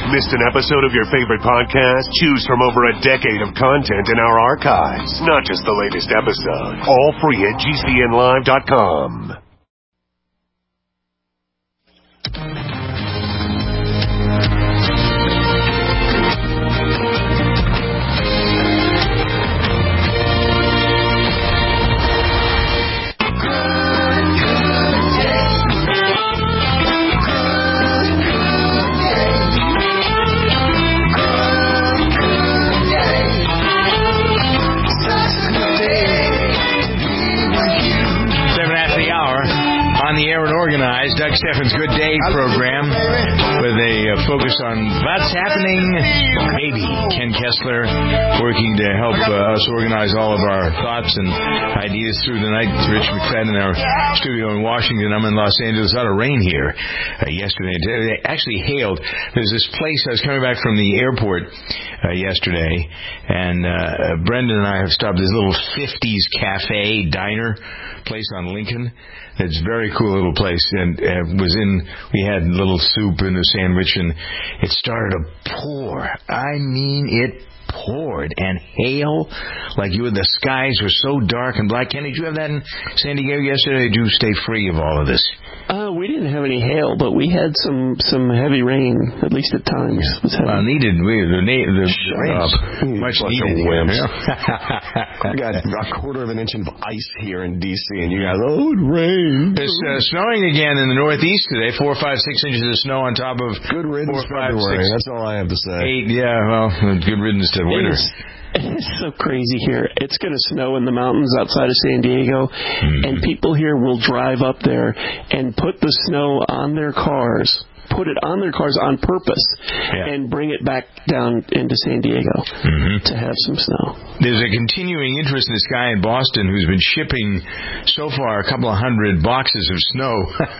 Missed an episode of your favorite podcast? Choose from over a decade of content in our archives, not just the latest episode. All free at GCNlive.com. Organized Doug Steffens' Good Day program with a focus on what's happening. Maybe Ken Kessler working to help us organize all of our thoughts and ideas through the night. Rich McFadden in our studio in Washington. I'm in Los Angeles. A lot of rain here yesterday. It actually hailed. There's this place. I was coming back from the airport yesterday, and Brendan and I have stopped this little 50s cafe diner place on Lincoln. It's a very cool little place, and we had a little soup and a sandwich, and it started to pour. I mean, it poured, and hail, like the skies were so dark and black. Kenny, did you have that in San Diego yesterday? Did you stay free of all of this? We didn't have any hail, but we had some heavy rain, at least at times. Well, needed. The rain much needed. Wimps. We got a quarter of an inch of ice here in D.C., and you guys, it rained. It's snowing again in the Northeast today. 4, 5, 6 inches of snow on top of good riddance 4, 5, February. 6, that's all I have to say. 8. Yeah, well, good riddance to winter. It's so crazy here. It's going to snow in the mountains outside of San Diego, and people here will drive up there and put the snow on their cars. Put it on their cars on purpose and bring it back down into San Diego to have some snow. There's a continuing interest in this guy in Boston who's been shipping so far a couple of 100 boxes of snow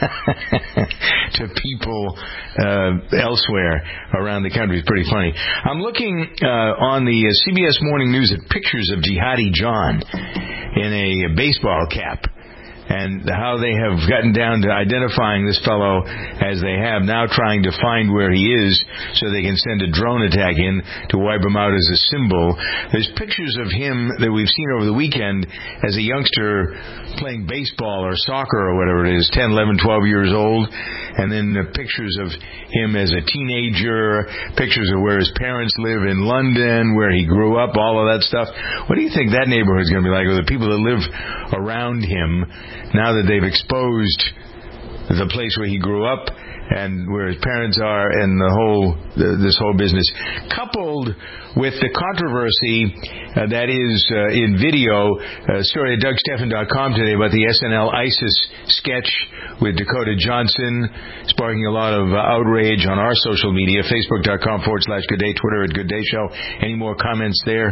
to people elsewhere around the country. It's pretty funny. I'm looking on the CBS Morning News at pictures of Jihadi John in a baseball cap, and how they have gotten down to identifying this fellow as they have, now trying to find where he is so they can send a drone attack in to wipe him out as a symbol. There's pictures of him that we've seen over the weekend as a youngster playing baseball or soccer or whatever it is, 10, 11, 12 years old, and then the pictures of him as a teenager, pictures of where his parents live in London, where he grew up, all of that stuff. What do you think that neighborhood's going to be like, or the people that live around him now that they've exposed the place where he grew up and where his parents are and this whole business, coupled with the controversy that is in video, a story at DougSteffen.com today about the SNL ISIS sketch with Dakota Johnson, sparking a lot of outrage on our social media, Facebook.com/Good Day, Twitter at Good Day Show. Any more comments there?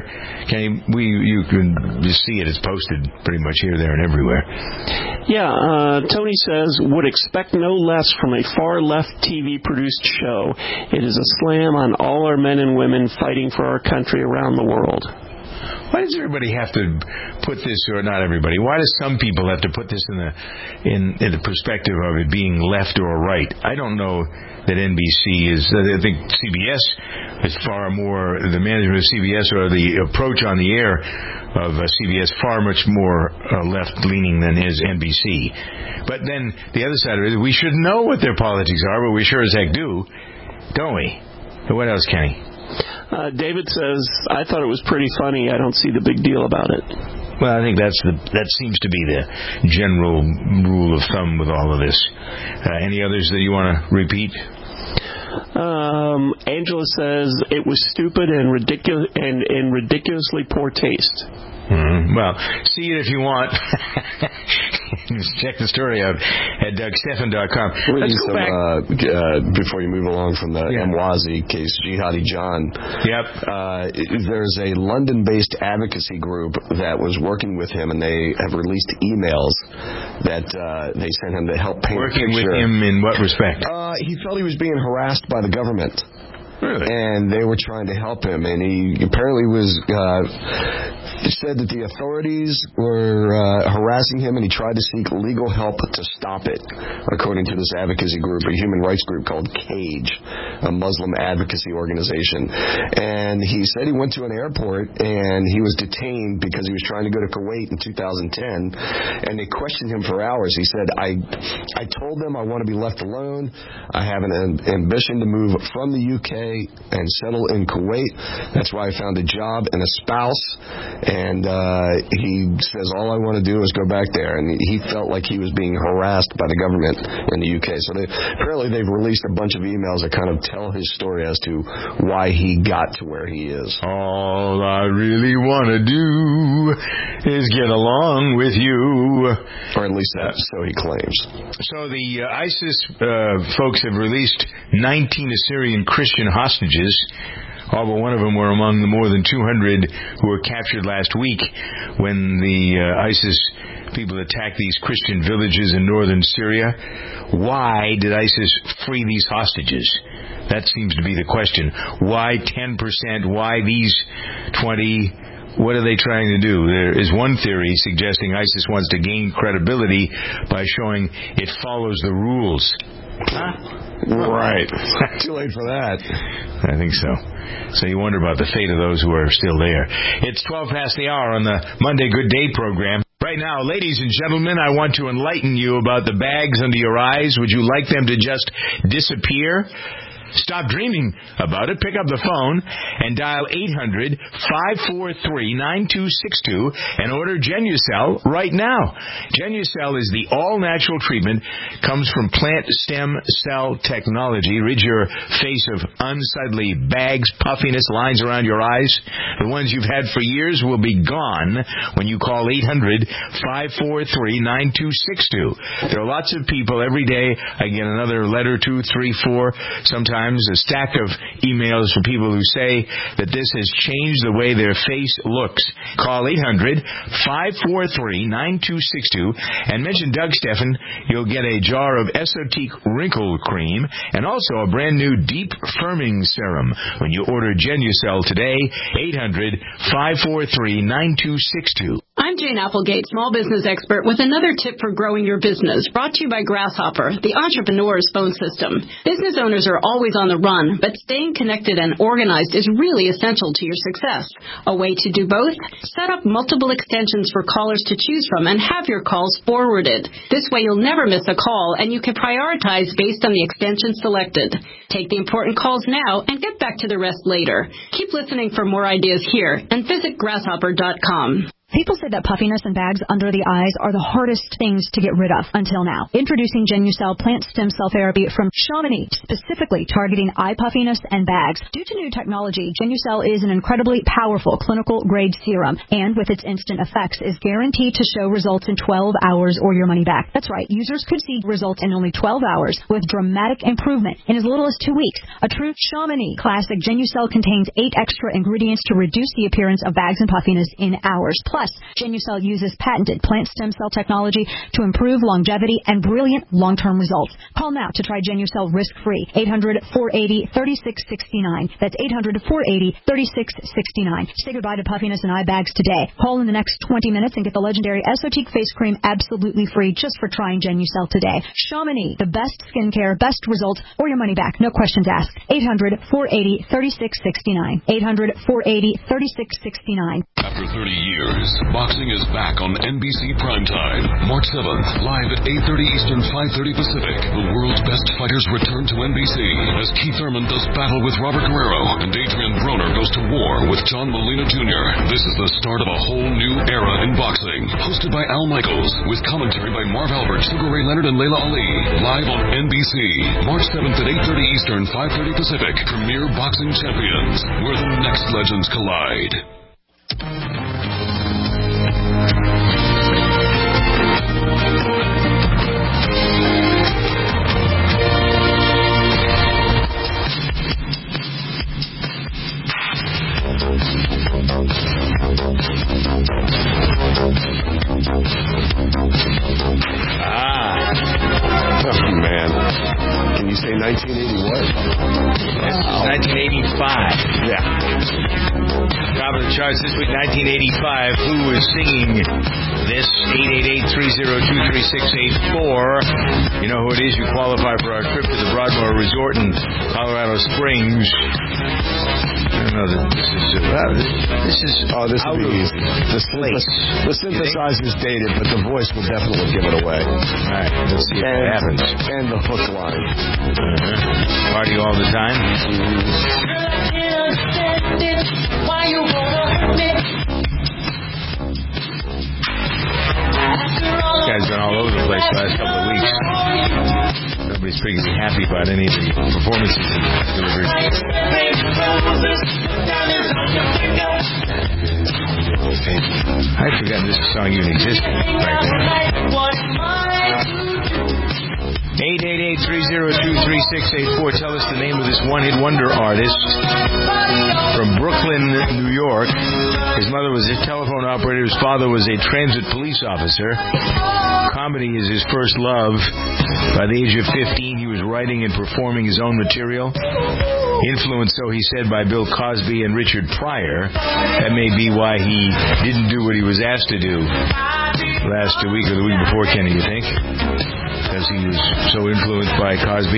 You can just see it. It's posted pretty much here, there, and everywhere. Yeah, Tony says, would expect no less from a far-left TV-produced show. It is a slam on all our men and women fighting for our country around the world. Why does everybody have to put this, or not everybody, why does some people have to put this in the perspective of it being left or right? I don't know that NBC is, I think CBS is far more, the management of CBS or the approach on the air of CBS far much more left-leaning than is NBC. But then the other side of it, we should know what their politics are, but we sure as heck do, don't we? What else, Kenny? David says, I thought it was pretty funny. I don't see the big deal about it. Well, I think that seems to be the general rule of thumb with all of this. Any others that you want to repeat? Angela says it was stupid and ridiculous and ridiculously poor taste. Well, see it if you want. Just check the story out at DougSteffen.com. Let's go back. Before you move along from the Mwazi case, Jihadi John. Yep. There's a London-based advocacy group that was working with him, and they have released emails that they sent him to help paint a picture. Working with him in what respect? He felt he was being harassed by the government. Really? And they were trying to help him, and he apparently was said that the authorities were harassing him, and he tried to seek legal help to stop it, according to this advocacy group, a human rights group called CAGE, a Muslim advocacy organization. And he said he went to an airport, and he was detained because he was trying to go to Kuwait in 2010, and they questioned him for hours. He said, I told them I want to be left alone. I have an ambition to move from the UK and settle in Kuwait. That's why I found a job and a spouse. And he says, all I want to do is go back there. And he felt like he was being harassed by the government in the UK. So apparently they've released a bunch of emails that kind of tell his story as to why he got to where he is. All I really want to do is get along with you. Or at least so he claims. So the ISIS folks have released 19 Assyrian Christian hostages. All but one of them were among the more than 200 who were captured last week when the ISIS people attacked these Christian villages in northern Syria. Why did ISIS free these hostages? That seems to be the question. Why 10%? Why these 20%? What are they trying to do? There is one theory suggesting ISIS wants to gain credibility by showing it follows the rules. Right. Too late for that. I think so. So you wonder about the fate of those who are still there. It's 12 past the hour on the Monday Good Day program. Right now, ladies and gentlemen, I want to enlighten you about the bags under your eyes. Would you like them to just disappear? Stop dreaming about it. Pick up the phone and dial 800-543-9262 and order Genucel right now. Genucel is the all-natural treatment. Comes from plant stem cell technology. Rid your face of unsightly bags, puffiness, lines around your eyes. The ones you've had for years will be gone when you call 800-543-9262. There are lots of people every day. I get another letter, 2, 3, 4, sometimes a stack of emails from people who say that this has changed the way their face looks. Call 800-543-9262 and mention Doug Steffen. You'll get a jar of Esotique Wrinkle Cream and also a brand new Deep Firming Serum when you order Genucel today. 800-543-9262. I'm Jane Applegate, small business expert, with another tip for growing your business, brought to you by Grasshopper, the entrepreneur's phone system. Business owners are always on the run, but staying connected and organized is really essential to your success. A way to do both? Set up multiple extensions for callers to choose from and have your calls forwarded. This way you'll never miss a call, and you can prioritize based on the extension selected. Take the important calls now and get back to the rest later. Keep listening for more ideas here and visit grasshopper.com. People say that puffiness and bags under the eyes are the hardest things to get rid of until now. Introducing Genucel plant stem cell therapy from Chamonix, specifically targeting eye puffiness and bags. Due to new technology, Genucel is an incredibly powerful clinical-grade serum, and with its instant effects, is guaranteed to show results in 12 hours or your money back. That's right, users could see results in only 12 hours with dramatic improvement in as little as 2 weeks. A true Chamonix classic, Genucel contains 8 extra ingredients to reduce the appearance of bags and puffiness in hours. Plus, Genucel uses patented plant stem cell technology to improve longevity and brilliant long-term results. Call now to try Genucel risk-free. 800-480-3669. That's 800-480-3669. Say goodbye to puffiness and eye bags today. Call in the next 20 minutes and get the legendary Esotique face cream absolutely free just for trying Genucel today. Chamonix, the best skincare, best results, or your money back. No questions asked. 800-480-3669. 800-480-3669. After 30 years, boxing is back on NBC Primetime. March 7th, live at 8:30 Eastern, 5:30 Pacific. The world's best fighters return to NBC as Keith Thurman does battle with Robert Guerrero and Adrian Broner goes to war with John Molina Jr. This is the start of a whole new era in boxing. Hosted by Al Michaels, with commentary by Marv Albert, Sugar Ray Leonard, and Layla Ali. Live on NBC. March 7th at 8:30 Eastern, 5:30 Pacific. Premier Boxing Champions, where the next legends collide. Oh, man. Can you say 1981? This is 1985. Yeah. Top of the charts this week, 1985. Who was singing this? 888-302-3684. You know who it is. You qualify for our trip to the Broadmoor Resort in Colorado Springs. I don't know that this is this out will be easy. The synthesizer's dated, but the voice will definitely give it away. All right, let's see if it happens. And the hook line. Party all the time. This guy's been all over the place the last couple of weeks. Nobody's particularly happy about any of the performances he delivered. I'd forgotten this song even existed right there. 888-302-3684. Tell us the name of this one-hit wonder artist from Brooklyn, New York. His mother was a telephone operator. His father was a transit police officer. Comedy is his first love. By the age of 15, he was writing and performing his own material. Influenced, so he said, by Bill Cosby and Richard Pryor. That may be why he didn't do what he was asked to do last week or the week before, Kenny, you think? Because he was so influenced by Cosby?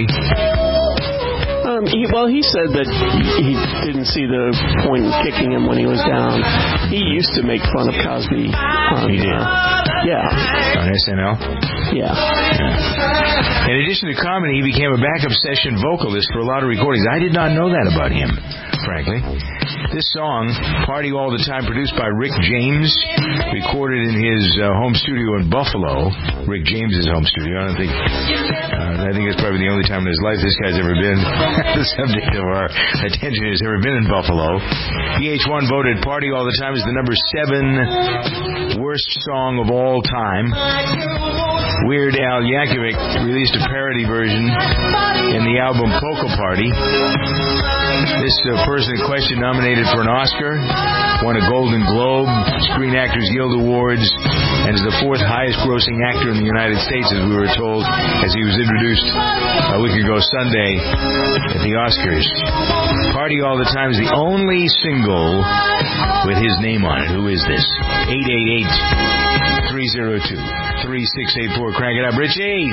He said that he didn't see the point in kicking him when he was down. He used to make fun of Cosby. He did? Yeah. On SNL? Yeah. In addition to comedy, he became a backup session vocalist for a lot of recordings. I did not know that about him, frankly. This song, Party All the Time, produced by Rick James, recorded in his home studio in Buffalo. Rick James's home studio. I think it's probably the only time in his life this guy's ever been the subject of our attention has ever been in Buffalo. VH1 voted Party All the Time as the number 7 worst song of all time. Weird Al Yankovic released a parody version in the album Polka Party. This person in question nominated for an Oscar, won a Golden Globe, Screen Actors Guild Awards, and is the 4th highest grossing actor in the United States, as we were told, as he was introduced a week ago Sunday at the Oscars. Party All the Time is the only single with his name on it. Who is this? 888-302-3684. Crank it up, Richie!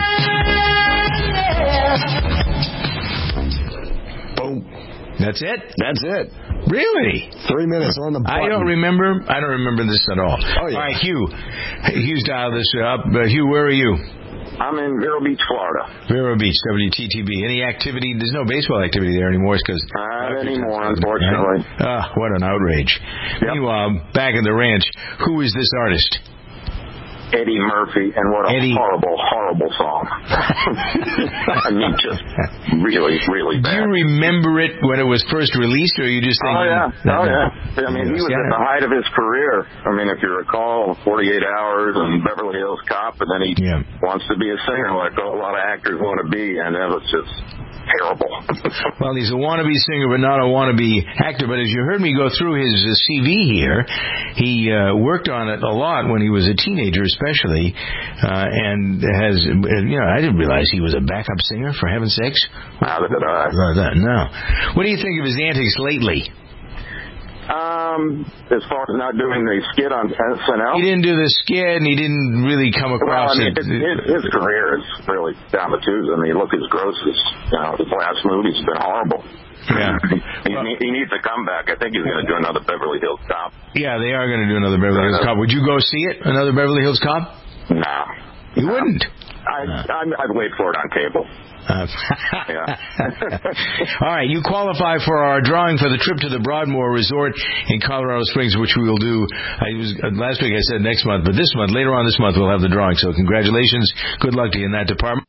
Boom. That's it? That's it. Really? 3 minutes on the button. I don't remember this at all. Oh, yeah. All right, Hugh. Hugh's dialed this up. Hugh, where are you? I'm in Vero Beach, Florida. Vero Beach, WTTB. Any activity? There's no baseball activity there anymore. Not anymore, unfortunately. What an outrage. Yep. Meanwhile, back in the ranch, who is this artist? Eddie Murphy, and what a horrible song. I mean, just really, really bad. Do you remember it when it was first released, or are you just thinking... Oh, yeah. I mean, he was at the height of his career. I mean, if you recall, 48 Hours and Beverly Hills Cop, and then he wants to be a singer like a lot of actors want to be, and that was just... terrible. Well, he's a wannabe singer, but not a wannabe actor. But as you heard me go through his CV here, he worked on it a lot when he was a teenager, especially, and has, I didn't realize he was a backup singer, for heaven's sakes. Neither did I. No. What do you think of his antics lately? As far as not doing the skit on SNL? He didn't do the skit, and he didn't really come across his career is really down the tubes. I mean, look, his grosses. His last movie's been horrible. Yeah. He needs a comeback. I think he's going to do another Beverly Hills Cop. Yeah, they are going to do another Beverly Hills Cop. Would you go see it, another Beverly Hills Cop? No. You wouldn't? I'd wait for it on cable. Yeah. All right, you qualify for our drawing for the trip to the Broadmoor Resort in Colorado Springs, which we will do. Last week I said next month, but later on this month, we'll have the drawing. So congratulations. Good luck to you in that department.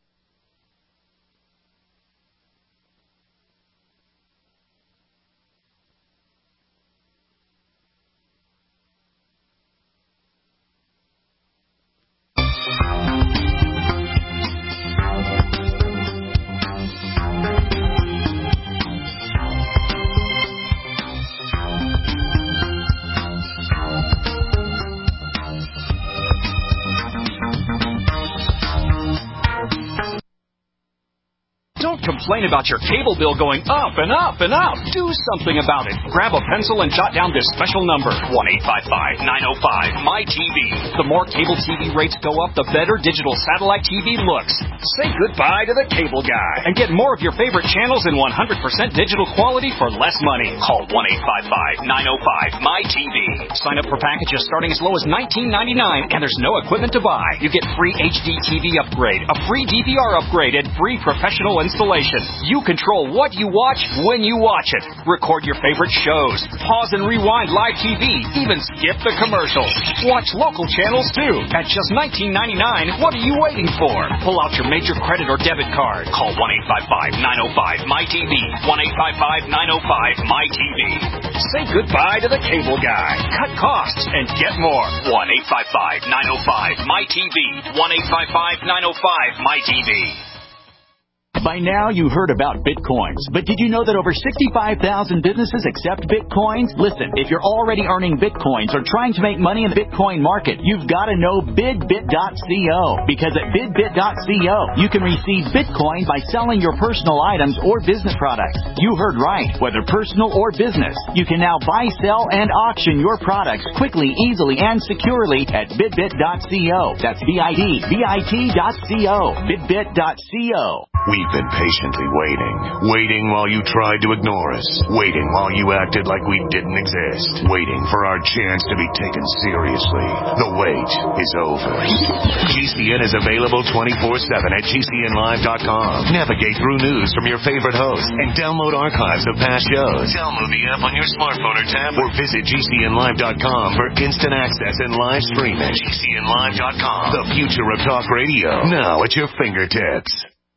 complain about your cable bill going up and up and up. Do something about it. Grab a pencil and jot down this special number, 1-855-905-MY-TV. The more cable TV rates go up, the better digital satellite TV looks. Say goodbye to the cable guy and get more of your favorite channels in 100% digital quality for less money. Call 1-855-905-MY-TV. Sign up for packages starting as low as $19.99, and there's no equipment to buy. You get free HD TV upgrade, a free DVR upgrade, and free professional installation. You control what you watch when you watch it. Record your favorite shows. Pause and rewind live TV. Even skip the commercials. Watch local channels, too. At just $19.99, what are you waiting for? Pull out your major credit or debit card. Call 1-855-905-MY-TV. 1-855-905-MY-TV. Say goodbye to the cable guy. Cut costs and get more. 1-855-905-MY-TV. 1-855-905-MY-TV. By now, you heard about Bitcoins. But did you know that over 65,000 businesses accept Bitcoins? Listen, if you're already earning Bitcoins or trying to make money in the Bitcoin market, you've got to know BidBit.co. Because at BidBit.co, you can receive Bitcoin by selling your personal items or business products. You heard right. Whether personal or business, you can now buy, sell, and auction your products quickly, easily, and securely at BidBit.co. That's BidBit.co. BidBit.co. We've been patiently waiting while you tried to ignore us, waiting while you acted like we didn't exist, waiting for our chance to be taken seriously. The wait is over. GCN is available 24/7 at GCNlive.com. Navigate through news from your favorite hosts and download archives of past shows. Download the app on your smartphone or tablet or visit GCNlive.com for instant access and live streaming. GCNlive.com, the future of talk radio, now at your fingertips.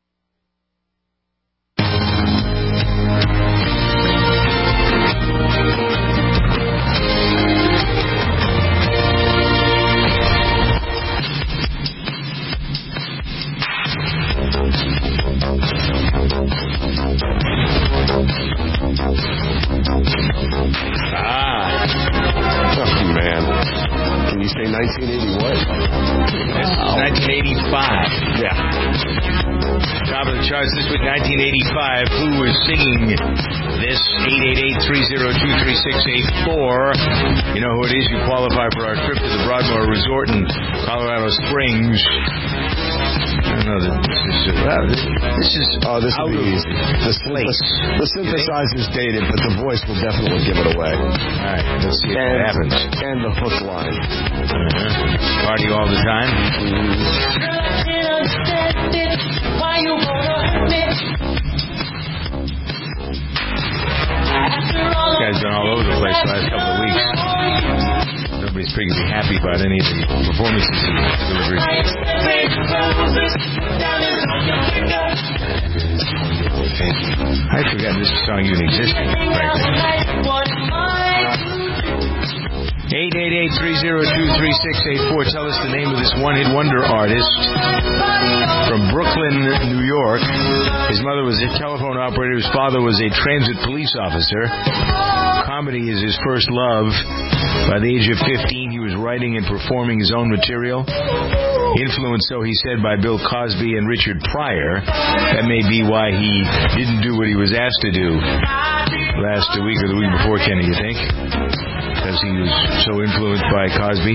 Oh, man. Can you say 1980 what? This is 1985. Yeah. Top of the charts this week, 1985. Who was singing this? 888-302-3684. You know who it is. You qualify for our trip to the Broadmoor Resort in Colorado Springs. I don't know that this is out of place. The synthesizer's dated, but the voice will definitely give it away. All right, let's see if that happens. And the hook line. Party all the time. This guy's been all over the place the last couple of weeks. Nobody's particularly happy about any of the performances he's delivered. I'd forgotten this song even existed, frankly. 888-302-3684. Tell us the name of this one-hit wonder artist from Brooklyn, New York. His mother was a telephone operator. His father was a transit police officer. Comedy is his first love. By the age of 15, he was writing and performing his own material. Influenced, so he said, by Bill Cosby and Richard Pryor. That may be why he didn't do what he was asked to do last week or the week before, Kenny, you think? Because he was so influenced by Cosby?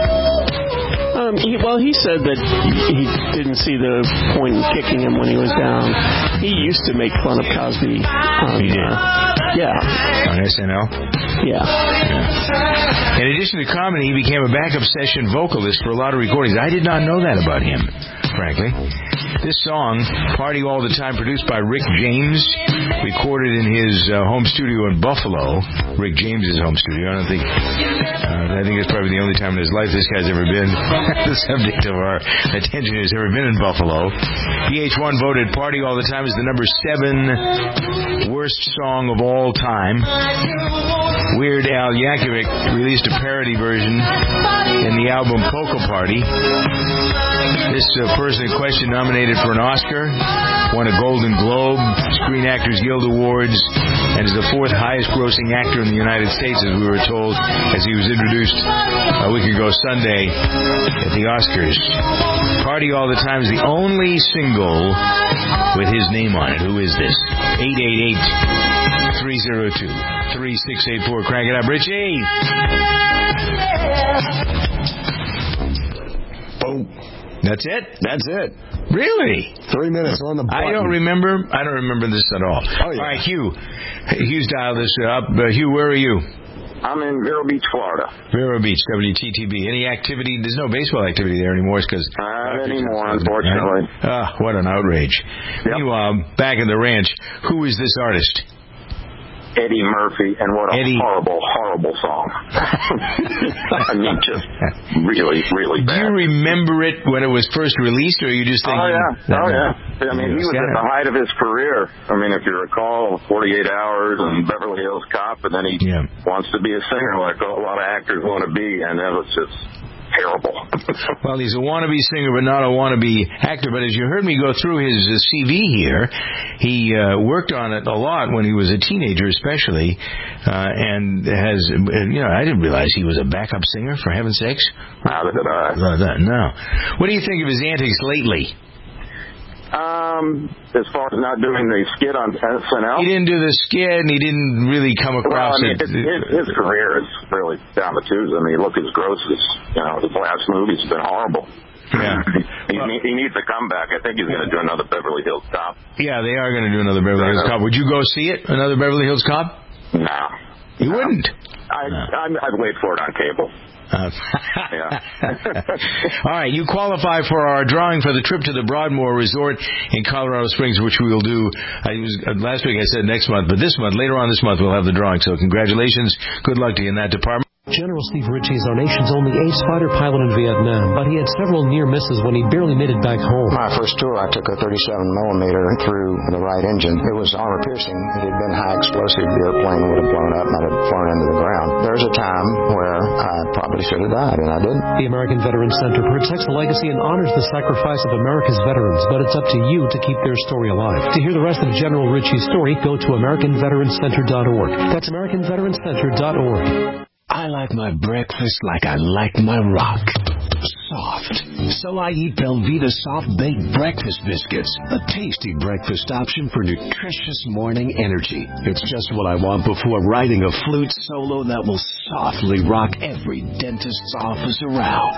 He said that he didn't see the point in kicking him when he was down. He used to make fun of Cosby. He did? Yeah. On SNL? Yeah. In addition to comedy, he became a backup session vocalist for a lot of recordings. I did not know that about him, frankly. This song, Party All the Time, produced by Rick James, recorded in his home studio in Buffalo. Rick James's home studio. I think it's probably the only time in his life this guy's ever been the subject of our attention has ever been in Buffalo. VH1 voted Party All the Time as the number 7 worst song of all time. Weird Al Yankovic released a parody version in the album Polka Party. This person in question nominated for an Oscar, won a Golden Globe, Screen Actors Guild Awards, and is the fourth highest grossing actor in the United States, as we were told as he was introduced a week ago Sunday at the Oscars. Party All the Time is the only single with his name on it. Who is this? 888-302-3684. Crank it up, Richie. Boom. That's it? That's it. Really? 3 minutes on the button. I don't remember this at all. Oh, yeah. All right, Hugh. Hugh's dialed this up. Hugh, where are you? I'm in Vero Beach, Florida. Vero Beach, WTTB. Any activity? There's no baseball activity there anymore because... Not anymore, unfortunately. What an outrage. Yep. Meanwhile, back in the ranch, who is this artist? Eddie Murphy, and what a horrible, horrible song. I mean, just really, really bad. Do you remember it when it was first released, or are you just thinking... Oh, yeah. I mean, he was at the height of his career. I mean, if you recall, 48 Hours and Beverly Hills Cop, and then he wants to be a singer like a lot of actors want to be, and that was just... terrible. Well, he's a wannabe singer, but not a wannabe actor. But as you heard me go through his CV here, he worked on it a lot when he was a teenager, especially, and has, I didn't realize he was a backup singer, for heaven's sakes. How did I? No. What do you think of his antics lately? As far as not doing the skit on SNL? He didn't do the skit, and he didn't really come across it. His career is really down the tubes. I mean, look as gross as, his last movie's been horrible. Yeah. He needs a comeback. I think he's going to do another Beverly Hills Cop. Yeah, they are going to do another Beverly Hills Cop. Would you go see it, another Beverly Hills Cop? No. You wouldn't? I'd wait for it on cable. All right, you qualify for our drawing for the trip to the Broadmoor Resort in Colorado Springs, which we will do. Last week I said next month, but later on this month, we'll have the drawing. So congratulations. Good luck to you in that department. General Steve Ritchie is our nation's only ace fighter pilot in Vietnam, but he had several near misses when he barely made it back home. My first tour, I took a 37mm through the right engine. It was armor-piercing. If it had been high explosive, the airplane would have blown up and I'd have flown into the ground. There's a time where I probably should have died, and I didn't. The American Veterans Center protects the legacy and honors the sacrifice of America's veterans, but it's up to you to keep their story alive. To hear the rest of General Ritchie's story, go to AmericanVeteransCenter.org. That's AmericanVeteransCenter.org. I like my breakfast like I like my rock. Soft. So I eat Belvita Soft Baked Breakfast Biscuits, a tasty breakfast option for nutritious morning energy. It's just what I want before writing a flute solo that will softly rock every dentist's office around.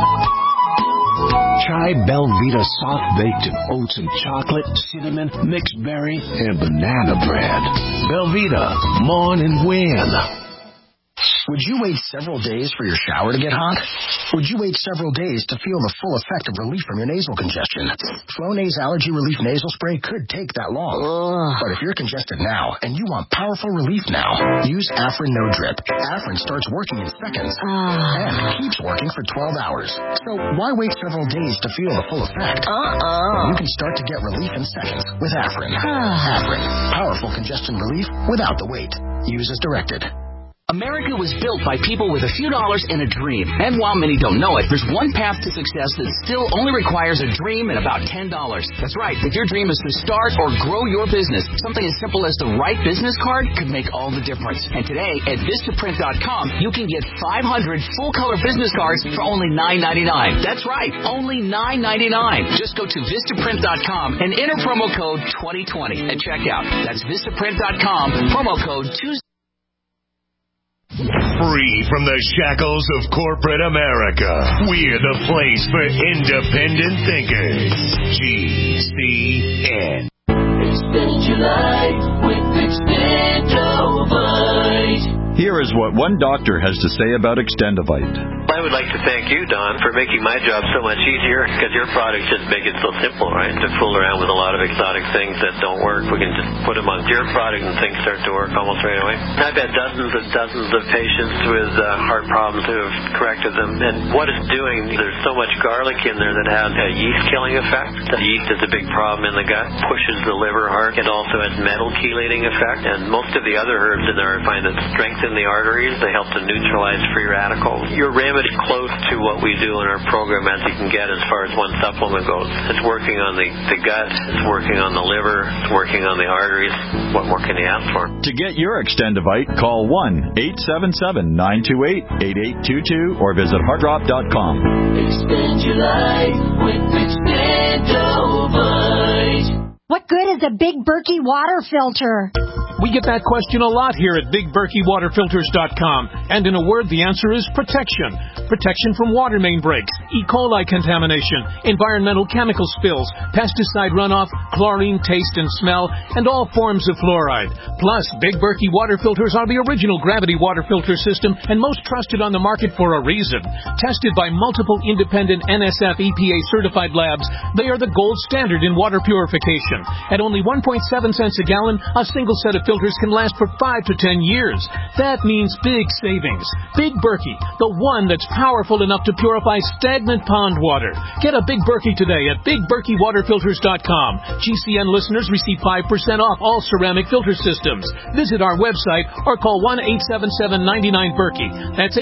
Try Belvita Soft Baked in oats and chocolate, cinnamon, mixed berry, and banana bread. Belvita, mourn and win. Would you wait several days for your shower to get hot? Would you wait several days to feel the full effect of relief from your nasal congestion? Flonase Allergy Relief Nasal Spray could take that long. But if you're congested now and you want powerful relief now, use Afrin No Drip. Afrin starts working in seconds and keeps working for 12 hours. So why wait several days to feel the full effect? You can start to get relief in seconds with Afrin. Afrin, powerful congestion relief without the wait. Use as directed. America was built by people with a few dollars and a dream. And while many don't know it, there's one path to success that still only requires a dream and about $10. That's right. If your dream is to start or grow your business, something as simple as the right business card could make all the difference. And today at Vistaprint.com, you can get 500 full-color business cards for only $9.99. That's right, only $9.99. Just go to Vistaprint.com and enter promo code 2020 at checkout. That's Vistaprint.com, promo code 2020. Free from the shackles of corporate America, we're the place for independent thinkers. GCN. Extend your life with Extendovite. Here is what one doctor has to say about Extendovite. My I would like to thank you, Don, for making my job so much easier, because your products just make it so simple, right? To fool around with a lot of exotic things that don't work, we can just put them on your product and things start to work almost right away. I've had dozens and dozens of patients with heart problems who have corrected them, and what it's doing, there's so much garlic in there that has a yeast-killing effect. The yeast is a big problem in the gut, pushes the liver hard. It also has metal chelating effect, and most of the other herbs in there I find that strengthen the arteries. They help to neutralize free radicals. Your remedy close to what we do in our program as you can get as far as one supplement goes. It's working on the gut, it's working on the liver, it's working on the arteries. What more can you ask for? To get your Extendivite, call 1-877-928-8822 or visit heartdrop.com. Extend your life with Extendivite. What good is a Big Berkey water filter? We get that question a lot here at BigBerkeyWaterFilters.com. And in a word, the answer is protection. Protection from water main breaks, E. coli contamination, environmental chemical spills, pesticide runoff, chlorine taste and smell, and all forms of fluoride. Plus, Big Berkey water filters are the original gravity water filter system and most trusted on the market for a reason. Tested by multiple independent NSF EPA certified labs, they are the gold standard in water purification. At only 1.7 cents a gallon, a single set of filters can last for 5 to 10 years. That means big savings. Big Berkey, the one that's powerful enough to purify stagnant pond water. Get a Big Berkey today at BigBerkeyWaterFilters.com. GCN listeners receive 5% off all ceramic filter systems. Visit our website or call 1-877-99-BERKEY. That's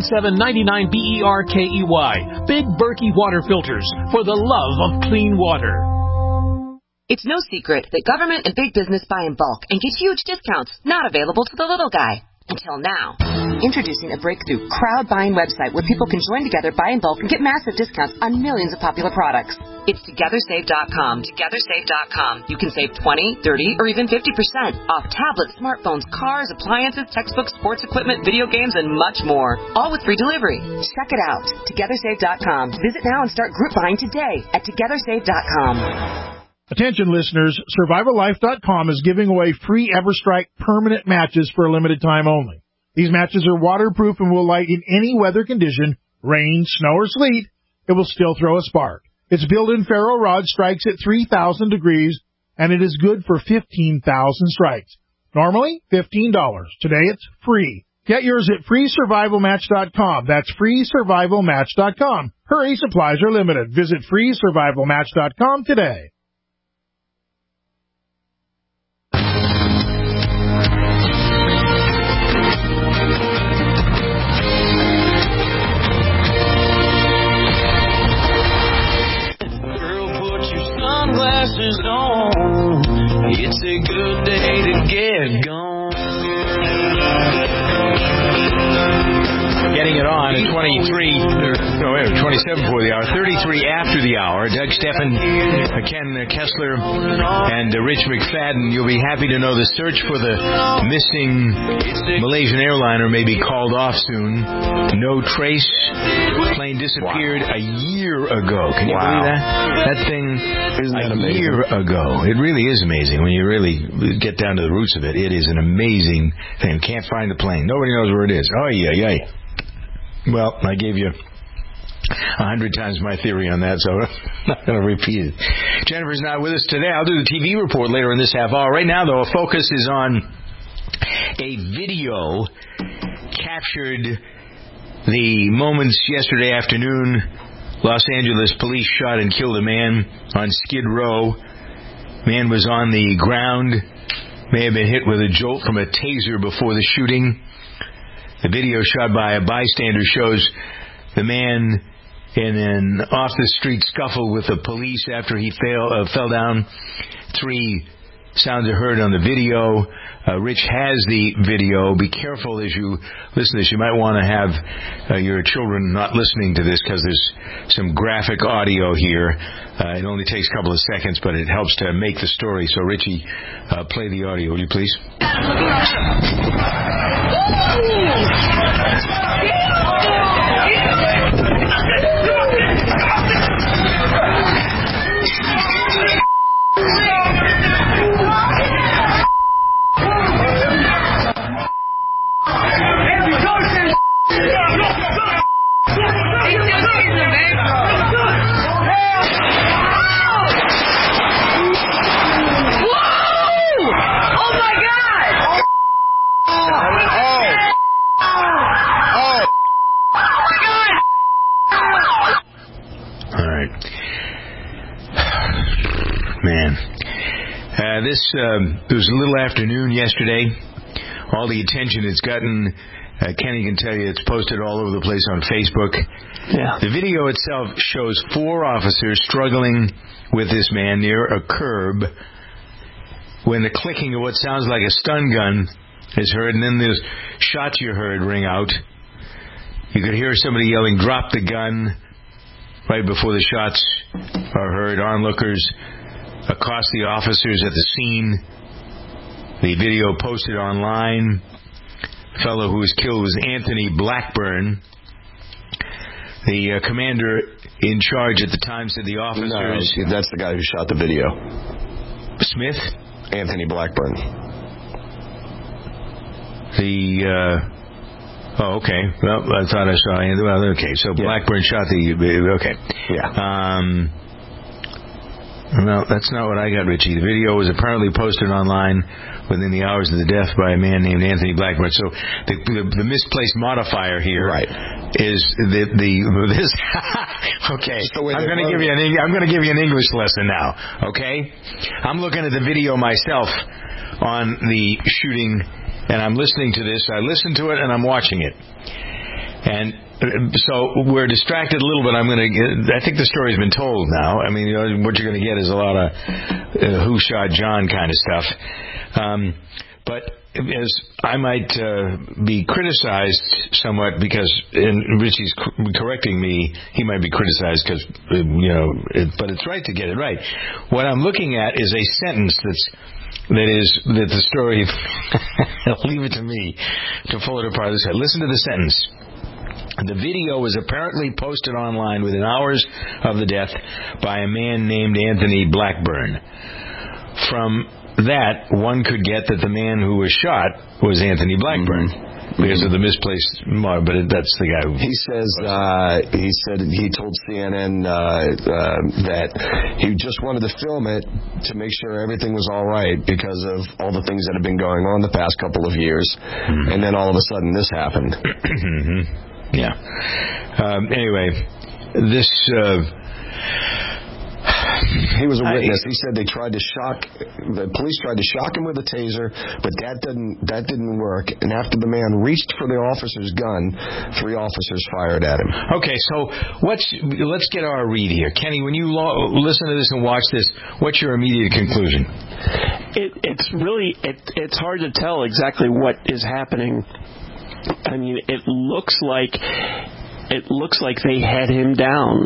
877-99-BERKEY. Big Berkey Water Filters, for the love of clean water. It's no secret that government and big business buy in bulk and get huge discounts not available to the little guy. Until now. Introducing a breakthrough crowd buying website where people can join together, buy in bulk, and get massive discounts on millions of popular products. It's TogetherSave.com. TogetherSave.com. You can save 20, 30, or even 50% off tablets, smartphones, cars, appliances, textbooks, sports equipment, video games, and much more. All with free delivery. Check it out. TogetherSave.com. Visit now and start group buying today at TogetherSave.com. Attention listeners, SurvivalLife.com is giving away free EverStrike permanent matches for a limited time only. These matches are waterproof and will light in any weather condition, rain, snow, or sleet. It will still throw a spark. Its built-in ferro rod strikes at 3,000 degrees, and it is good for 15,000 strikes. Normally, $15. Today it's free. Get yours at FreeSurvivalMatch.com. That's FreeSurvivalMatch.com. Hurry, supplies are limited. Visit FreeSurvivalMatch.com today. Sunglasses on, it's a good day to get gone. Getting it on at 27 before the hour, 33 after the hour. Doug Steffen, Ken Kessler, and Rich McFadden. You'll be happy to know the search for the missing Malaysian airliner may be called off soon. No trace. Plane disappeared a year ago. Can you believe that? That thing a year ago. It really is amazing when you really get down to the roots of it. It is an amazing thing. Can't find the plane. Nobody knows where it is. Oh, yeah. Well, I gave you 100 times my theory on that, so I'm not going to repeat it. Jennifer's not with us today. I'll do the TV report later in this half hour. Right now, though, a focus is on a video captured the moments yesterday afternoon. Los Angeles police shot and killed a man on Skid Row. Man was on the ground, may have been hit with a jolt from a taser before the shooting. The video shot by a bystander shows the man in an off-the-street scuffle with the police after he fell down. 3 sounds are heard on the video. Rich has the video. Be careful as you listen to this. You might want to have your children not listening to this because there's some graphic audio here. It only takes a couple of seconds, but it helps to make the story. So, Richie, play the audio, will you please? Now, this was a little afternoon yesterday. All the attention it's gotten, Kenny can tell you it's posted all over the place on Facebook. Yeah. The video itself shows 4 officers struggling with this man near a curb when the clicking of what sounds like a stun gun is heard, and then there's shots you heard ring out. You could hear somebody yelling, "Drop the gun," right before the shots are heard. Onlookers accost the officers at the scene. The video posted online. The fellow who was killed was Anthony Blackburn. The commander in charge at the time said the officers... No, that's the guy who shot the video. Smith? Anthony Blackburn. Oh, okay. Well, I thought I saw... Well, okay, so Blackburn shot the... Okay. Yeah. No, that's not what I got, Richie. The video was apparently posted online within the hours of the death by a man named Anthony Blackburn. So the misplaced modifier here is this. Okay, I'm going to give you an English lesson now. Okay, I'm looking at the video myself on the shooting, and I'm listening to this. I listen to it and I'm watching it, and so we're distracted a little bit. I think the story's been told now. I mean, what you're going to get is a lot of who shot John kind of stuff. But as I might be criticized somewhat because, and Richie's correcting me, he might be criticized because, but it's right to get it right. What I'm looking at is a sentence that the story, leave it to me to pull it apart. Listen to the sentence. The video was apparently posted online within hours of the death by a man named Anthony Blackburn. From that, one could get that the man who was shot was Anthony Blackburn because of the misplaced mark, but that's the guy who... He said he told CNN that he just wanted to film it to make sure everything was all right because of all the things that have been going on the past couple of years, and then all of a sudden this happened. Yeah. Anyway, this... he was a witness. He said the police tried to shock him with a taser, but that didn't work. And after the man reached for the officer's gun, 3 officers fired at him. Okay, so let's get our read here. Kenny, when you listen to this and watch this, what's your immediate conclusion? It's hard to tell exactly what is happening. I mean, it looks like they had him down,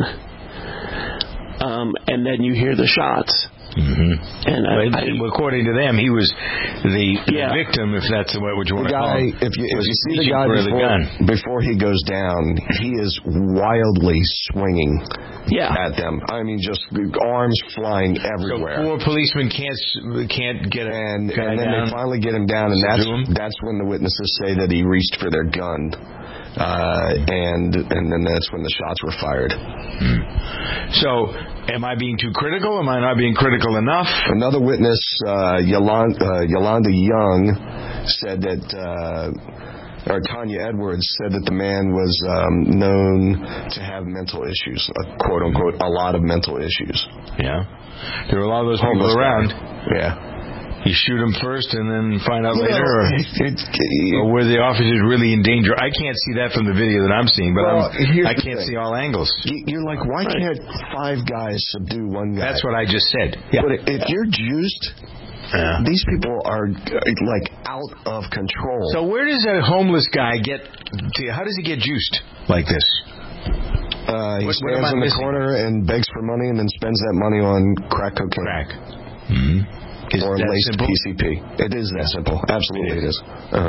and then you hear the shots. And according to them, he was the victim, if that's what you want to call it. If you see the guy before he goes down, he is wildly swinging at them. I mean, just arms flying everywhere. So 4 policemen can't get him down. And then they finally get him down, and that's when the witnesses say that he reached for their gun. And then that's when the shots were fired. So, am I being too critical? Am I not being critical enough? Another witness, Yolanda Young, said that, or Tanya Edwards said that the man was known to have mental issues, quote unquote, a lot of mental issues. Yeah, there were a lot of those people around. Yeah. You shoot them first and then find out later, or were the officers really in danger? I can't see that from the video that I'm seeing, but I can't see all angles. You're like, why can't 5 guys subdue one guy? That's what I just said. Yeah. But if you're juiced, these people are like out of control. So where does a homeless guy how does he get juiced like this? He stands in the corner and begs for money and then spends that money on crack cocaine. Crack. Or laced PCP. It is that simple. Absolutely it is.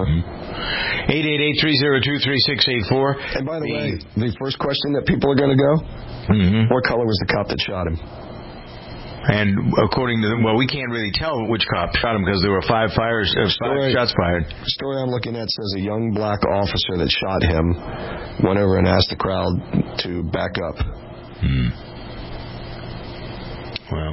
888-302-3684. And by the way, the first question that people are going to go, what color was the cop that shot him? And according to we can't really tell which cop shot him because there were 5 shots fired. The story I'm looking at says a young black officer that shot him went over and asked the crowd to back up. Well...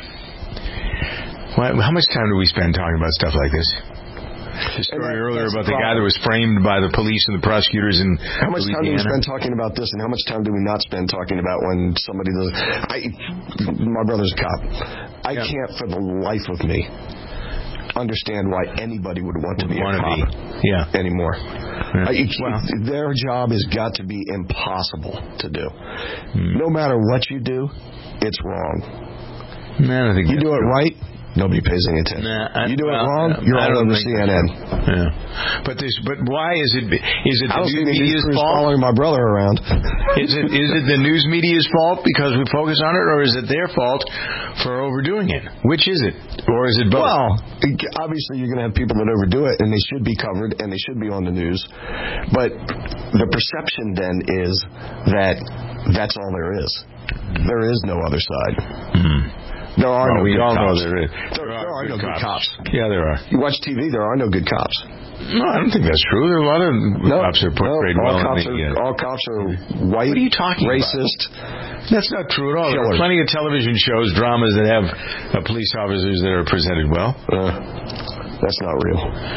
How much time do we spend talking about stuff like this? The story earlier about the guy that was framed by the police and the prosecutors in How much time do we spend talking about this, and how much time do we not spend talking about when somebody does... My brother's a cop. I can't for the life of me understand why anybody would want to be a cop anymore. Their job has got to be impossible to do. No matter what you do, it's wrong. No, I don't think you do it right, nobody pays any attention. You do it wrong, you're all over CNN. Yeah. But why is it? Is it the news media's fault? Following my brother around. Is it the news media's fault because we focus on it, or is it their fault for overdoing it? Which is it, or is it both? Well, obviously you're going to have people that overdo it, and they should be covered, and they should be on the news. But the perception then is that that's all there is. There is no other side. There are no good cops. Know there is. There are no good cops. Yeah, there are. You watch TV, there are no good cops. No, I don't think that's true. There are a lot of cops that are portrayed well. All cops are white, what are you talking racist. About? That's not true at all. There are plenty of television shows, dramas that have police officers that are presented well. That's not real.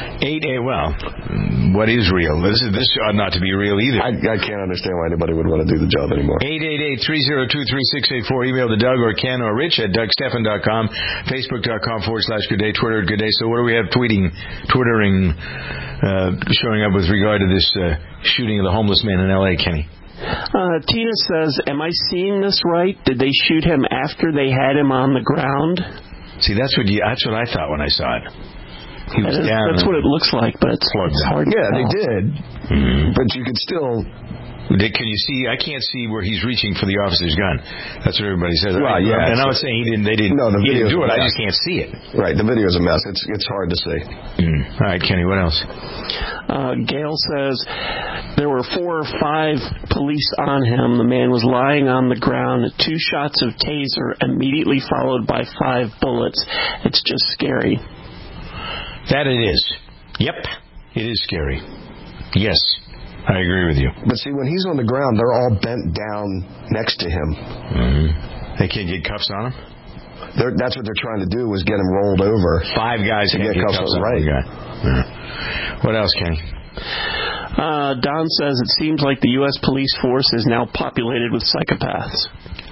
What is real? This ought not to be real either. I can't understand why anybody would want to do the job anymore. 888-302-3684. Email to Doug or Ken or Rich at DougStephan.com. Facebook.com/Good Day. Twitter at Good Day. So what do we have twittering showing up with regard to this shooting of the homeless man in L.A., Kenny? Tina says, am I seeing this right? Did they shoot him after they had him on the ground? See, that's what I thought when I saw it. He was down. That's what it looks like, but it's hard to tell. They did. But you could still... Can you see? I can't see where he's reaching for the officer's gun. That's what everybody says. Well, yeah. And I'm not saying he didn't do it. I just can't see it. Right. The video's a mess. It's hard to see. All right, Kenny, what else? Gail says there were 4 or 5 police on him. The man was lying on the ground. 2 shots of taser immediately followed by 5 bullets. It's just scary. That it is. Yep. It is scary. Yes. I agree with you. But see, when he's on the ground, they're all bent down next to him. They can't get cuffs on him? That's what they're trying to do, is get him rolled over. 5 guys to get cuffs on right. Yeah. What else, Kenny? Don says it seems like the U.S. police force is now populated with psychopaths.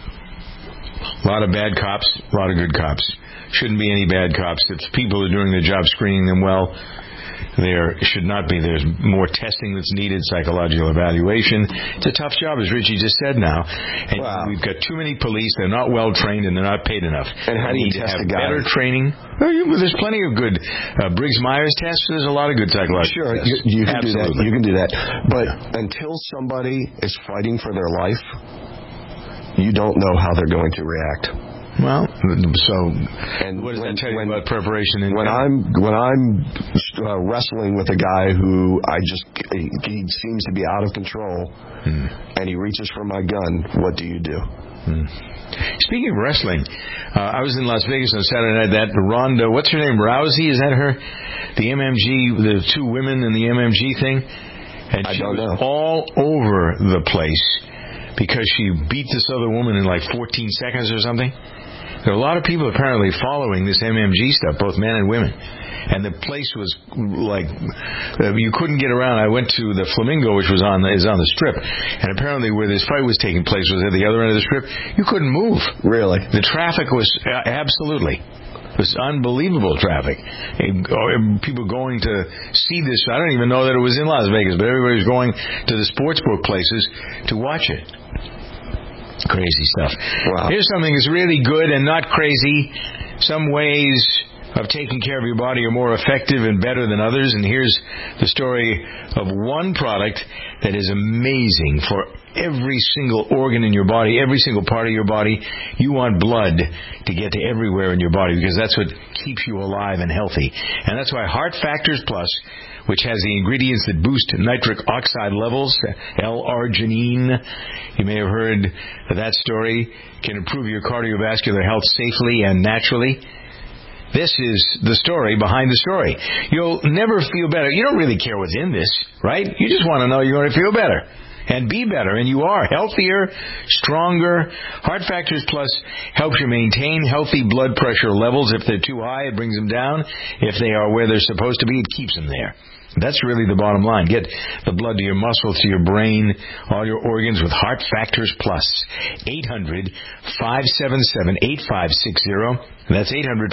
A lot of bad cops, a lot of good cops. Shouldn't be any bad cops. If people are doing their job screening them well, there should not be. There's more testing that's needed, psychological evaluation. It's a tough job, as Richie just said now. And we've got too many police. They're not well trained and they're not paid enough. And how do you test a guy? Better training. There's plenty of good Briggs-Myers tests. There's a lot of good psychological tests. You can do that. You can do that. But until somebody is fighting for their life, you don't know how they're going to react. Well, so what does that tell you about preparation? When I'm wrestling with a guy who he seems to be out of control, and he reaches for my gun, what do you do? Speaking of wrestling, I was in Las Vegas on Saturday night. That Ronda, what's her name? Rousey, is that her? The MMG, the 2 women in the MMG thing, and she was all over the place because she beat this other woman in like 14 seconds or something. There are a lot of people apparently following this MMG stuff, both men and women. And the place was like, you couldn't get around. I went to the Flamingo, which is on the Strip, and apparently where this fight was taking place was at the other end of the Strip. You couldn't move. Really? The traffic was absolutely. It was unbelievable traffic. People going to see this. I don't even know that it was in Las Vegas, but everybody was going to the sportsbook places to watch it. Crazy stuff. Wow. Here's something that's really good and not crazy. Some ways of taking care of your body are more effective and better than others. And here's the story of one product that is amazing for every single organ in your body, every single part of your body. You want blood to get to everywhere in your body because that's what keeps you alive and healthy. And that's why Heart Factors Plus, which has the ingredients that boost nitric oxide levels, L-arginine, you may have heard that story, can improve your cardiovascular health safely and naturally. This is the story behind the story. You'll never feel better. You don't really care what's in this, right? You just want to know you're going to feel better and be better, and you are healthier, stronger. Heart Factors Plus helps you maintain healthy blood pressure levels. If they're too high, it brings them down. If they are where they're supposed to be, it keeps them there. That's really the bottom line. Get the blood to your muscles, to your brain, all your organs with Heart Factors Plus. 800-577-8560. That's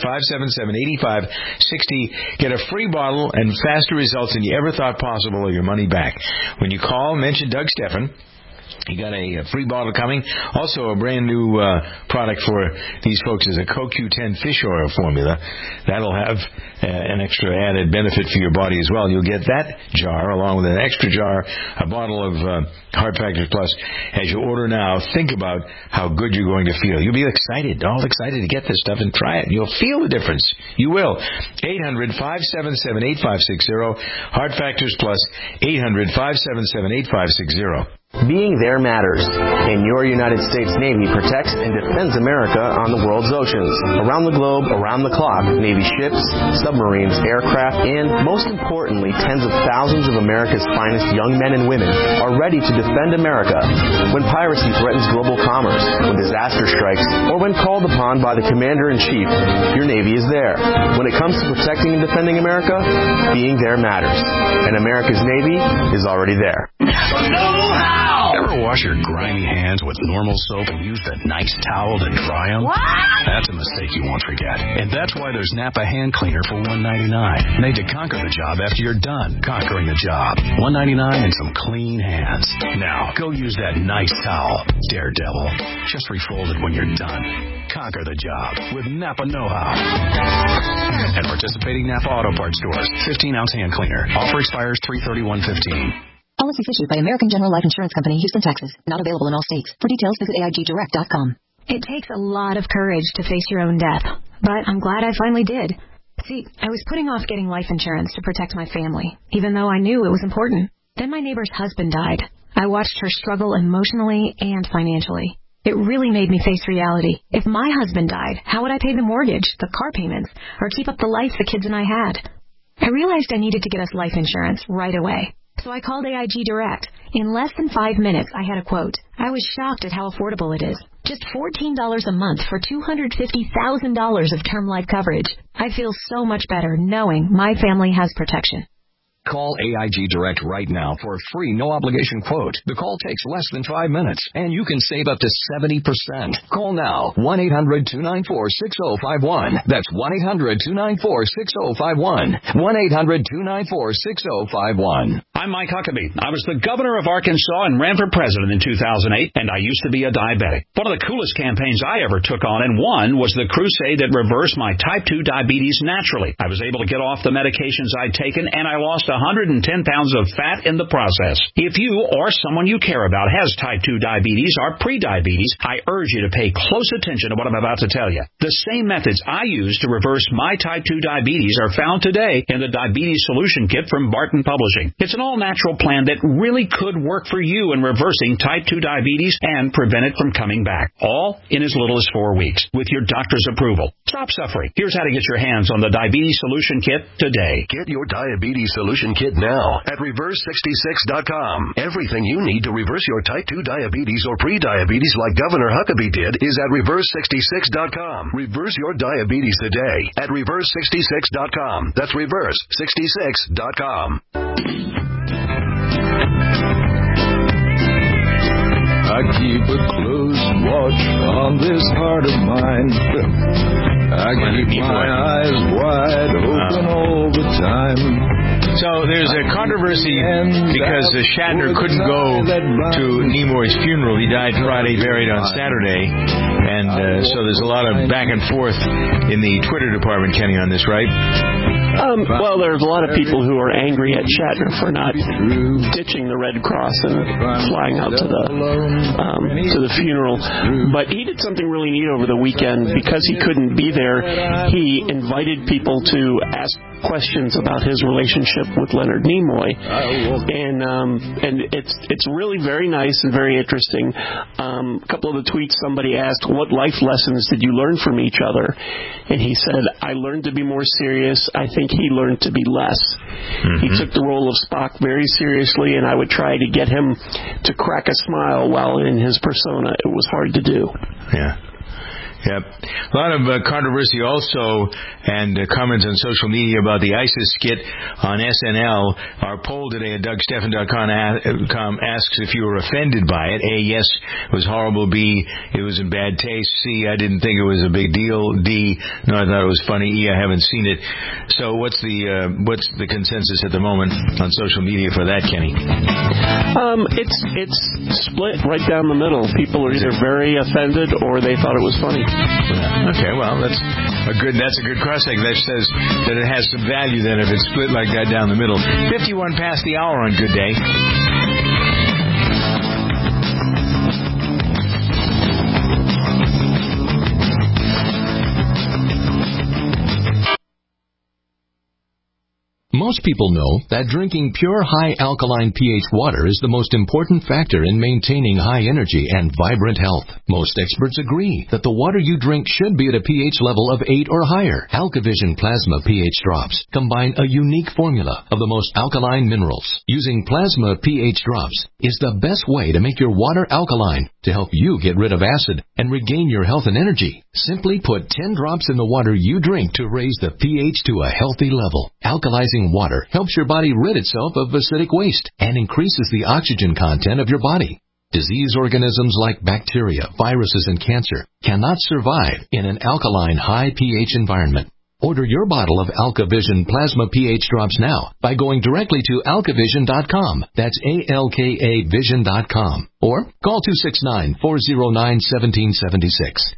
800-577-8560. Get a free bottle and faster results than you ever thought possible, or your money back. When you call, mention Doug Stephan. You got a free bottle coming. Also, a brand new product for these folks is a CoQ10 fish oil formula. That'll have an extra added benefit for your body as well. You'll get that jar along with an extra jar, a bottle of Heart Factors Plus. As you order now, think about how good you're going to feel. You'll be excited, all excited to get this stuff and try it. You'll feel the difference. You will. 800-577-8560. Heart Factors Plus. 800-577-8560. Being there matters, and your United States Navy protects and defends America on the world's oceans. Around the globe, around the clock, Navy ships, submarines, aircraft, and, most importantly, tens of thousands of America's finest young men and women are ready to defend America when piracy threatens global commerce, when disaster strikes, or when called upon by the Commander-in-Chief. Your Navy is there. When it comes to protecting and defending America, being there matters, and America's Navy is already there. Ever wash your grimy hands with normal soap and use that nice towel to dry them? What? That's a mistake you won't forget. And that's why there's Napa Hand Cleaner for $1.99. Made to conquer the job after you're done conquering the job. $1.99 and some clean hands. Now, go use that nice towel, Daredevil. Just refold it when you're done. Conquer the job with Napa Know-How. At participating Napa Auto Parts stores, 15-ounce hand cleaner. Offer expires 3/31/15. Policies issued by American General Life Insurance Company, Houston, Texas. Not available in all states. For details, visit AIGdirect.com. It takes a lot of courage to face your own death, but I'm glad I finally did. See, I was putting off getting life insurance to protect my family, even though I knew it was important. Then my neighbor's husband died. I watched her struggle emotionally and financially. It really made me face reality. If my husband died, how would I pay the mortgage, the car payments, or keep up the life the kids and I had? I realized I needed to get us life insurance right away. So I called AIG Direct. In less than 5 minutes, I had a quote. I was shocked at how affordable it is. Just $14 a month for $250,000 of term life coverage. I feel so much better knowing my family has protection. Call AIG Direct right now for a free, no-obligation quote. The call takes less than 5 minutes, and you can save up to 70%. Call now, 1-800-294-6051. That's 1-800-294-6051. 1-800-294-6051. I'm Mike Huckabee. I was the governor of Arkansas and ran for president in 2008, and I used to be a diabetic. One of the coolest campaigns I ever took on and won was the crusade that reversed my type 2 diabetes naturally. I was able to get off the medications I'd taken, and I lost 110 pounds of fat in the process. If you or someone you care about has type 2 diabetes or prediabetes, I urge you to pay close attention to what I'm about to tell you. The same methods I used to reverse my type 2 diabetes are found today in the Diabetes Solution Kit from Barton Publishing. It's an all-natural plan that really could work for you in reversing type 2 diabetes and prevent it from coming back. All in as little as 4 weeks with your doctor's approval. Stop suffering. Here's how to get your hands on the Diabetes Solution Kit today. Get your Diabetes Solution Kit now at Reverse66.com. Everything you need to reverse your type 2 diabetes or pre-diabetes like Governor Huckabee did is at Reverse66.com. Reverse your diabetes today at Reverse66.com. That's Reverse66.com. I keep a close watch on this heart of mine. I keep my eyes wide open all the time. So there's a controversy because Shatner couldn't go to Nimoy's funeral. He died Friday, buried on Saturday. And so there's a lot of back and forth in the Twitter department, Kenny, on this, right? Well, there's a lot of people who are angry at Shatner for not ditching the Red Cross and flying out to the funeral. But he did something really neat over the weekend. Because he couldn't be there, he invited people to ask questions about his relationship with Leonard Nimoy, and it's really very nice and very interesting. A couple of the tweets, somebody asked, "What life lessons did you learn from each other?" And he said, "I learned to be more serious. I think he learned to be less." Mm-hmm. He took the role of Spock very seriously, and I would try to get him to crack a smile while in his persona. It was hard to do. Yeah. Yep. A lot of controversy also and comments on social media about the ISIS skit on SNL. Our poll today at DougStephan.com asks if you were offended by it. A, yes, it was horrible. B, it was in bad taste. C, I didn't think it was a big deal. D, no, I thought it was funny. E, I haven't seen it. So what's the consensus at the moment on social media for that, Kenny? It's split right down the middle. People are either very offended or they thought it was funny. Okay, well, that's a good cross-section. That says that it has some value then if it's split like that down the middle. 51 past the hour on Good Day. Most people know that drinking pure high alkaline pH water is the most important factor in maintaining high energy and vibrant health. Most experts agree that the water you drink should be at a pH level of 8 or higher. AlkaVision Plasma pH drops combine a unique formula of the most alkaline minerals. Using plasma pH drops is the best way to make your water alkaline to help you get rid of acid and regain your health and energy. Simply put 10 drops in the water you drink to raise the pH to a healthy level. Alkalizing water helps your body rid itself of acidic waste and increases the oxygen content of your body. Disease organisms like bacteria, viruses, and cancer cannot survive in an alkaline high pH environment. Order your bottle of AlkaVision Plasma pH drops now by going directly to alkavision.com. That's ALKA Vision.com. Or call 269-409-1776.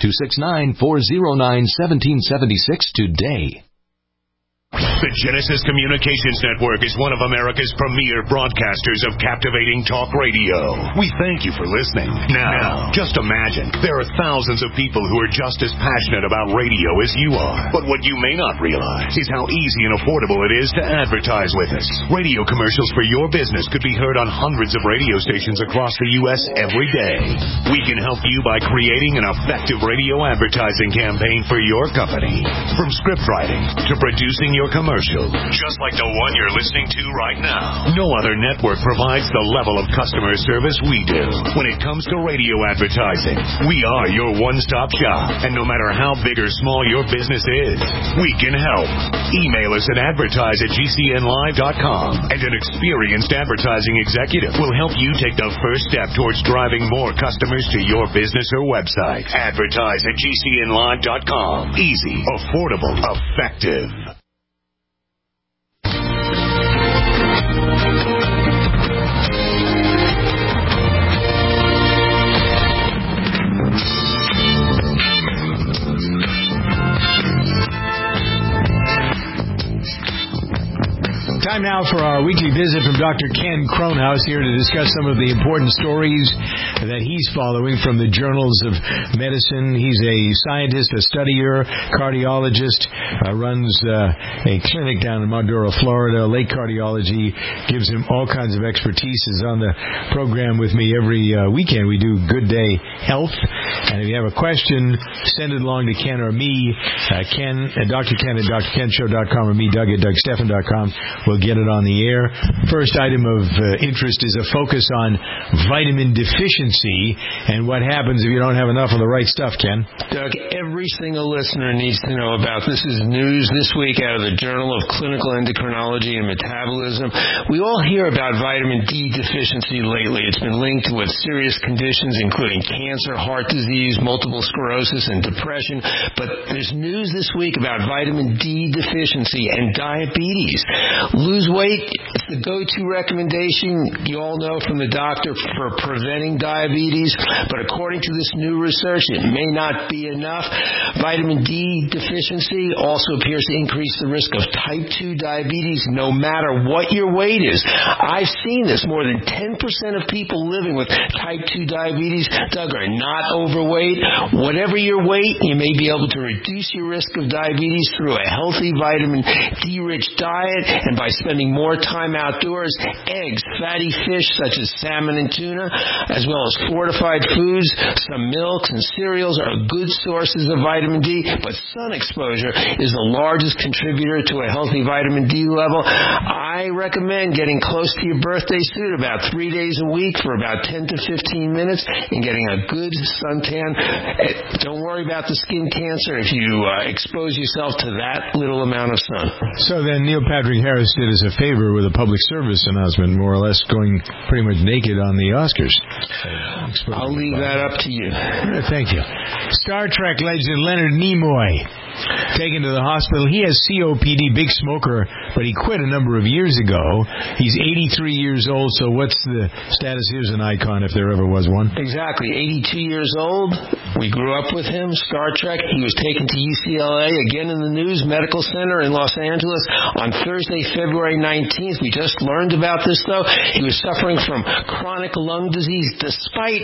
269-409-1776 today. The Genesis Communications Network is one of America's premier broadcasters of captivating talk radio. We thank you for listening. Now, just imagine, there are thousands of people who are just as passionate about radio as you are. But what you may not realize is how easy and affordable it is to advertise with us. Radio commercials for your business could be heard on hundreds of radio stations across the U.S. every day. We can help you by creating an effective radio advertising campaign for your company. From script writing to producing your commercial, just like the one you're listening to right now. No other network provides the level of customer service we do. When it comes to radio advertising, we are your one-stop shop. And no matter how big or small your business is, we can help. Email us at advertise@gcnlive.com, and an experienced advertising executive will help you take the first step towards driving more customers to your business or website. Advertise@gcnlive.com. Easy, affordable, effective. Time now for our weekly visit from Dr. Ken Kronhaus here to discuss some of the important stories that he's following from the journals of medicine. He's a scientist, a studier, cardiologist, runs a clinic down in Maduro, Florida, Lake Cardiology, gives him all kinds of expertise. Is on the program with me every weekend. We do Good Day Health. And if you have a question, send it along to Ken or me, Dr. Ken at drkenshow.com, or me, Doug at DougStephan.com. We'll get it on the air. First item of interest is a focus on vitamin deficiency and what happens if you don't have enough of the right stuff, Ken. Doug, every single listener needs to know about this. Is news this week out of the Journal of Clinical Endocrinology and Metabolism. We all hear about vitamin D deficiency lately. It's been linked with serious conditions including cancer, heart disease, multiple sclerosis, and depression. But there's news this week about vitamin D deficiency and diabetes. Lose weight, it's the go-to recommendation, you all know, from the doctor for preventing diabetes. But according to this new research, it may not be enough. Vitamin D deficiency also appears to increase the risk of type 2 diabetes no matter what your weight is. I've seen this. More than 10% of people living with type 2 diabetes, Doug, are not overweight. Whatever your weight, you may be able to reduce your risk of diabetes through a healthy vitamin D-rich diet and by spending more time time outdoors, eggs, fatty fish such as salmon and tuna, as well as fortified foods, some milks and cereals are good sources of vitamin D, but sun exposure is the largest contributor to a healthy vitamin D level. I recommend getting close to your birthday suit about 3 days a week for about 10 to 15 minutes and getting a good suntan. Don't worry about the skin cancer if you expose yourself to that little amount of sun. So then Neil Patrick Harris did us a favor with a public service announcement, more or less going pretty much naked on the Oscars. I'll leave that up to you. Thank you. Star Trek legend Leonard Nimoy taken to the hospital. He has COPD, big smoker, but he quit a number of years ago. He's 83 years old, so what's the status? Here's an icon if there ever was one. Exactly. 82 years old. We grew up with him. Star Trek. He was taken to UCLA, again in the news, Medical Center in Los Angeles on Thursday, February 19th. We just learned about this, though. He was suffering from chronic lung disease despite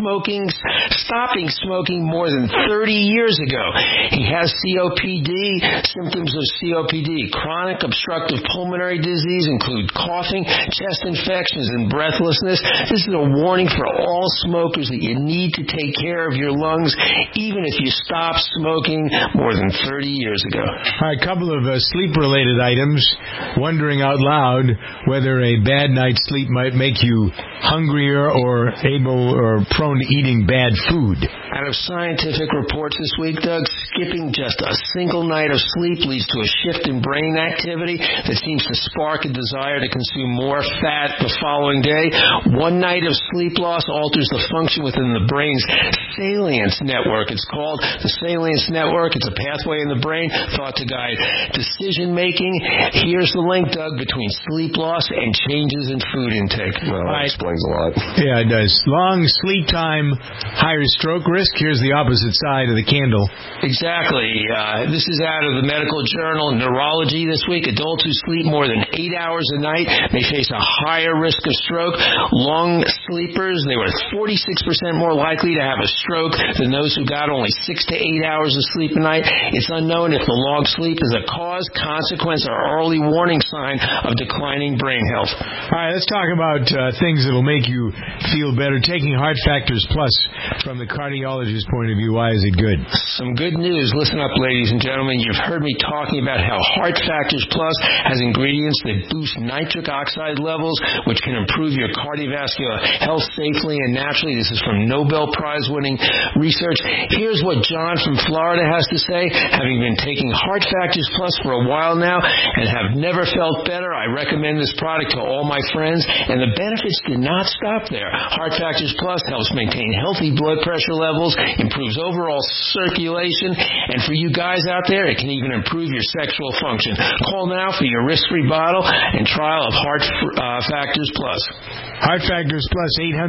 stopping smoking more than 30 years ago. He has COPD. Symptoms of COPD, chronic obstructive pulmonary disease, include coughing, chest infections, and breathlessness. This is a warning for all smokers that you need to take care of your lungs, even if you stopped smoking more than 30 years ago. All right, a couple of sleep-related items. Wondering out loud whether a bad night's sleep might make you hungrier or able or prone to eating bad food. Out of scientific reports this week, Doug, skipping just a single night of sleep leads to a shift in brain activity that seems to spark a desire to consume more fat the following day. One night of sleep loss alters the function within the brain's salience network. It's called the salience network. It's a pathway in the brain thought to guide decision-making. Here's the link, Doug, between sleep loss and changes in food intake. Well, that explains a lot. Yeah, it does. Long sleep time, higher stroke risk. Here's the opposite side of the candle. Exactly. This is out of the medical journal Neurology this week. Adults who sleep more than 8 hours a night may face a higher risk of stroke. Long sleepers, they were 46% more likely to have a stroke than those who got only 6 to 8 hours of sleep a night. It's unknown if the long sleep is a cause, consequence, or early warning sign of declining brain health. All right, let's talk about things that will make you feel better. Taking Heart Factors Plus from the cardiologist's point of view, why is it good? Some good news. Listen up, ladies and gentlemen. You've heard me talking about how Heart Factors Plus has ingredients that boost nitric oxide levels, which can improve your cardiovascular health safely and naturally. This is from Nobel Prize-winning research. Here's what John from Florida has to say. Having been taking Heart Factors Plus for a while now and have never felt better, I recommend this product to all my friends, and the benefits did not stop there. Heart Factors Plus helps maintain healthy blood pressure levels, improves overall circulation, and for you guys out there, it can even improve your sexual function. Call now for your risk-free bottle and trial of Heart Factors Plus. Heart Factors Plus,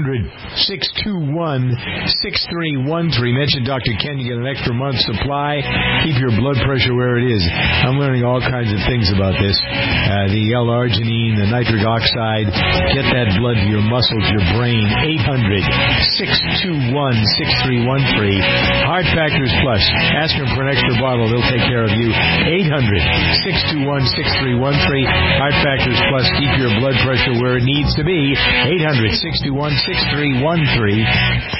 800-621-6313. Mention Dr. Ken, you get an extra month supply. Keep your blood pressure where it is. I'm learning all kinds of things about this. The L-arginine, the nitric oxide. Get that blood to your muscles, your brain. 800-621-6313. Heart Factors Plus. Ask them for an extra bottle. They'll take care of you. 800-621-6313. Heart Factors Plus. Keep your blood pressure where it needs to be. 800-621-6313.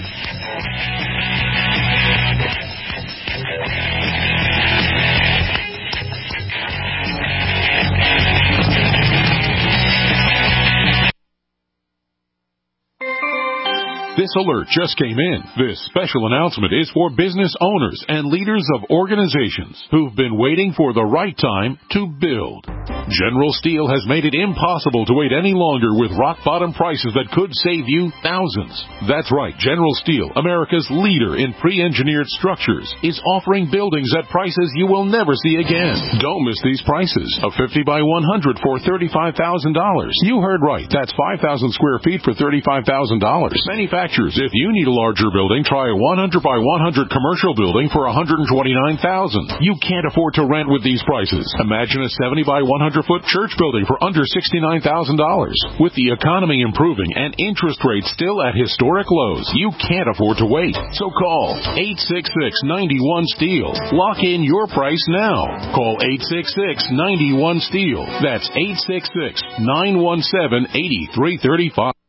This alert just came in. This special announcement is for business owners and leaders of organizations who've been waiting for the right time to build. General Steel has made it impossible to wait any longer with rock-bottom prices that could save you thousands. That's right, General Steel, America's leader in pre-engineered structures, is offering buildings at prices you will never see again. Don't miss these prices. A 50 by 100 for $35,000. You heard right. That's 5,000 square feet for $35,000. Manufactured manufacturers. If you need a larger building, try a 100 by 100 commercial building for $129,000. You can't afford to rent with these prices. Imagine a 70 by 100 foot church building for under $69,000. With the economy improving and interest rates still at historic lows, you can't afford to wait. So call 866-91-STEEL. Lock in your price now. Call 866-91-STEEL. That's 866-917-8335.